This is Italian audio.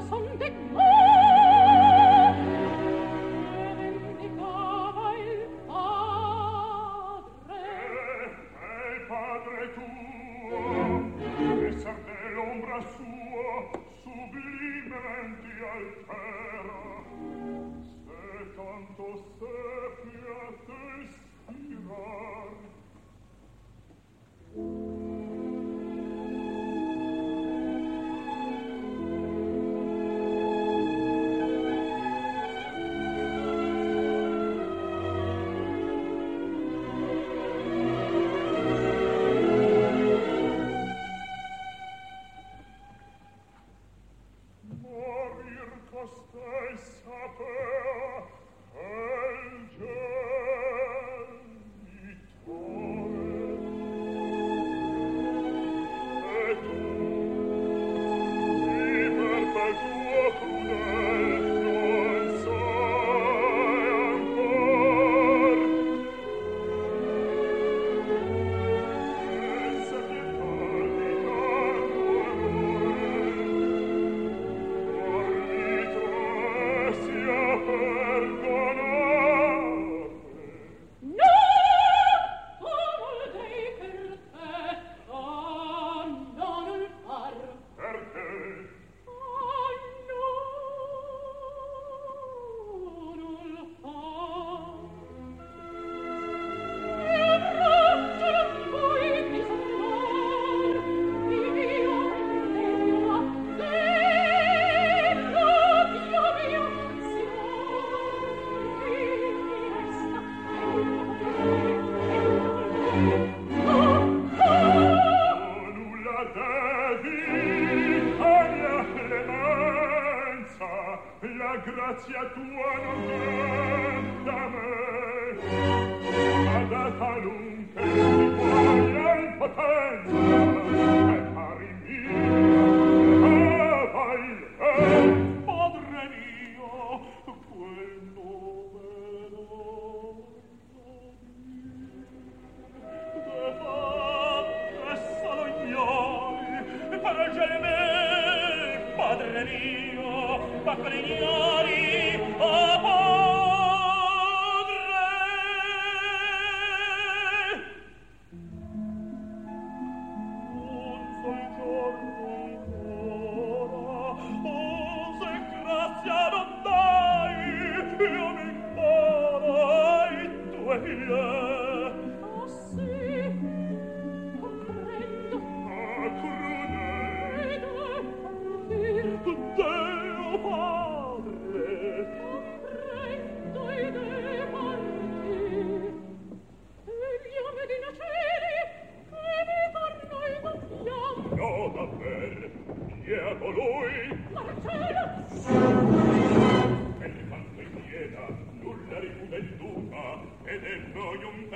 grazia tua non è da me, ma da talunque ti voglia in potenza, e pari mia, vai, padre mio, quel nome de fate solo ignori, per me, padre mio, piccoli ignori, oh padre! Un sol giorno ancora, oh, se grazia non dai, io mi imparo, tu e io. Oh sì, comprendo. Ah, crudele! Deo padre! comprendo idee parti. E gli ame naceri che mi fanno ingabbiam. No, davvero! Chi è a colui? Marcello! E quanto in piena, nulla riputa il duca, ed è noi un